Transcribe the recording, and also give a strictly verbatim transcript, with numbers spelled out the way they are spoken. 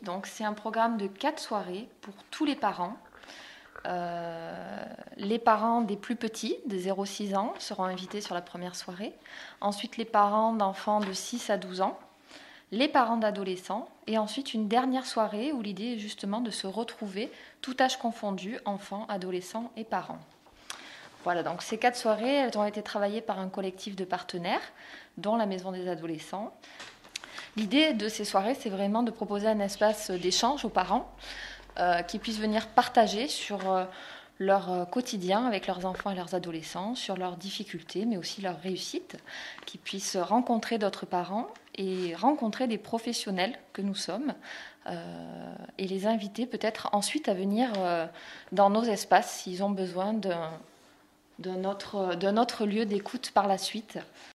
Donc c'est un programme de quatre soirées pour tous les parents. Euh, les parents des plus petits, de zéro à six ans, seront invités sur la première soirée. Ensuite, les parents d'enfants de six à douze ans, les parents d'adolescents, et ensuite une dernière soirée où l'idée est justement de se retrouver, tout âge confondu, enfants, adolescents et parents. Voilà, donc ces quatre soirées, elles ont été travaillées par un collectif de partenaires, dont la Maison des adolescents. L'idée de ces soirées, c'est vraiment de proposer un espace d'échange aux parents euh, qui puissent venir partager sur euh, leur quotidien avec leurs enfants et leurs adolescents, sur leurs difficultés, mais aussi leurs réussites, qui puissent rencontrer d'autres parents et rencontrer des professionnels que nous sommes euh, et les inviter peut-être ensuite à venir euh, dans nos espaces s'ils ont besoin d'un, d'un autre, d'un autre lieu d'écoute par la suite.